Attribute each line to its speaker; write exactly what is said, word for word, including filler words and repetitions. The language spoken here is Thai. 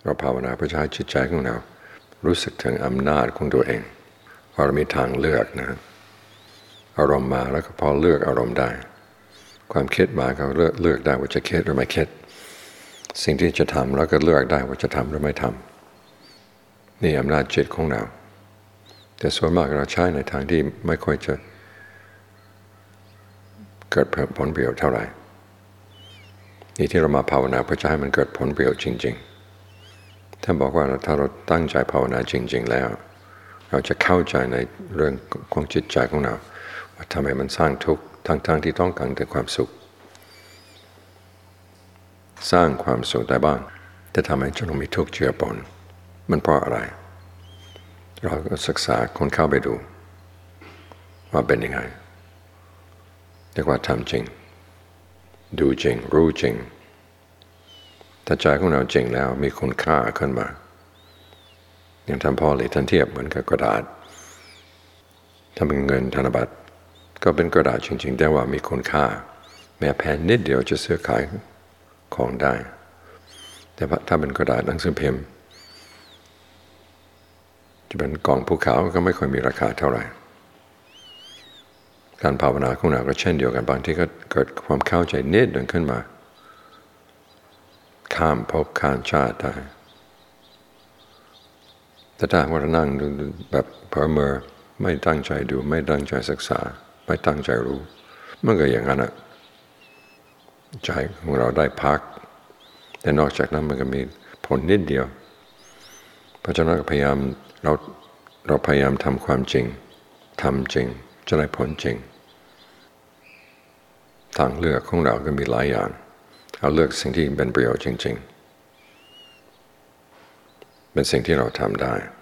Speaker 1: เราภาวนาเพื่อให้จิตใจของเรารู้สึกถึงอำนาจของตัวเองพอเรามีทางเลือกนะอารมณ์มาแล้วก็พอเลือกอารมณ์ได้ความคิดมาก็เลือกเลือกได้ว่าจะคิดหรือไม่คิดสิ่งที่จะทำแล้วก็เลือกได้ว่าจะทำหรือไม่ทำนี่อำนาจจิตของเราแต่ส่วนมากเราใช้ในทางที่ไม่ค่อยจะเกิดผลประโยชน์เท่าไหร่นี่ที่เรามาภาวนาเพื่อจะให้มันเกิดผลประโยชน์จริงๆท่านบอกว่าถ้าเราตั้งใจภาวนาจริงๆแล้วเราจะเข้าใจในเรื่องของจิตใจของเราว่าทำไมมันสร้างทุกข์ทั้งๆที่ต้องการแต่ความสุขสร้างความสุขได้บ้างแต่ทำไมจะต้องมีทุกข์เจือปนมันเพราะอะไรเราก็ศึกษาคนเข้าไปดูว่าเป็นยังไงเรียกว่าทำจริงดูจริงรู้จริงถ้าใจของเราจริงแล้วมีคุณค่าขึ้นมาอย่างทำพอเลยท่านเทียบเหมือนกับกระดาษถ้าเป็นเงินธนบัตรก็เป็นกระดาษจริงๆแต่ว่ามีคุณค่าแม้แผ่นนิดเดียวจะซื้อขายของได้แต่ถ้าเป็นกระดาษหนังสือพิมพ์จะเป็นกล่องภูเขาก็ไม่ค่อยมีราคาเท่าไหร่การภาวนาของเราก็เช่นเดียวกันบางที่ก็เกิดความเข้าใจนิดหนึ่งขึ้นมาข้ามภพข้ามชาติได้แต่ถ้าว่าเรานั่งดูแบบเพ้อเมื่อไม่ตั้งใจดูไม่ตั้งใจศึกษาไม่ตั้งใจรู้มันก็อย่างนั้นอะใจของเราได้พักแต่นอกจากนั้นมันก็มีผลนิดเดียวเพราะฉะนั้นพยายามเราเราพยายามทำความจริงทำจริงจะได้ผลจริงทางเลือกของเราก็มีหลายอย่างเอาเลือกสิ่งที่เป็นประโยชน์จริงๆเป็นสิ่งที่เราทำได้